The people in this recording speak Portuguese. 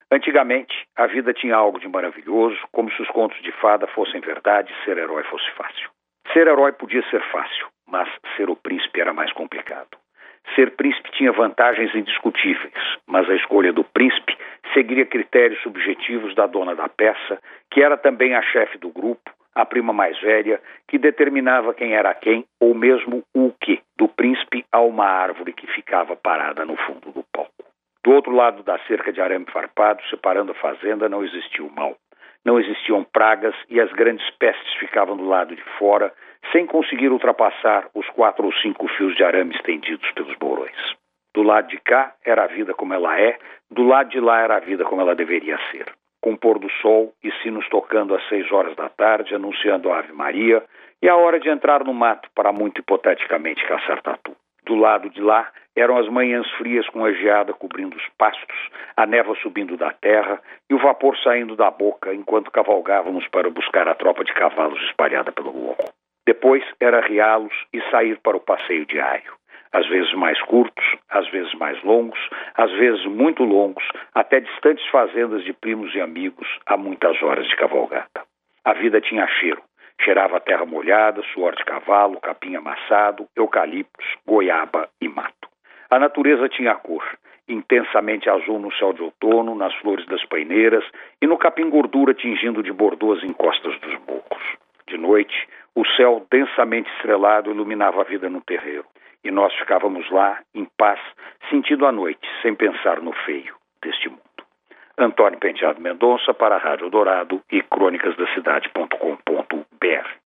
Antigamente, a vida tinha algo de maravilhoso, como se os contos de fada fossem verdade e ser herói fosse fácil. Ser herói podia ser fácil, mas ser o príncipe era mais complicado. Ser príncipe tinha vantagens indiscutíveis, mas a escolha do príncipe seguiria critérios subjetivos da dona da peça, que era também a chefe do grupo, a prima mais velha, que determinava quem era quem, ou mesmo o que, do príncipe a uma árvore que ficava parada no fundo do palco. Do outro lado da cerca de arame farpado, separando a fazenda, não existia o mal. Não existiam pragas e as grandes pestes ficavam do lado de fora, sem conseguir ultrapassar os 4 ou 5 fios de arame estendidos pelos borões. Do lado de cá era a vida como ela é, do lado de lá era a vida como ela deveria ser. Com o pôr do sol e sinos tocando às 6 horas da tarde, anunciando a Ave Maria, e a hora de entrar no mato para muito hipoteticamente caçar tatu. Do lado de lá eram as manhãs frias com a geada cobrindo os pastos, a névoa subindo da terra e o vapor saindo da boca enquanto cavalgávamos para buscar a tropa de cavalos espalhada pelo morro. Depois era arriá-los e sair para o passeio diário. Às vezes mais curtos, às vezes mais longos, às vezes muito longos, até distantes fazendas de primos e amigos a muitas horas de cavalgada. A vida tinha cheiro. Cheirava a terra molhada, suor de cavalo, capim amassado, eucaliptos, goiaba e mato. A natureza tinha cor, intensamente azul no céu de outono, nas flores das paineiras e no capim gordura tingindo de bordô as encostas dos morros. De noite, o céu densamente estrelado iluminava a vida no terreiro. E nós ficávamos lá, em paz, sentindo a noite, sem pensar no feio deste mundo. Antônio Penteado Mendonça para a Rádio Dourado e crônicasdacidade.com.br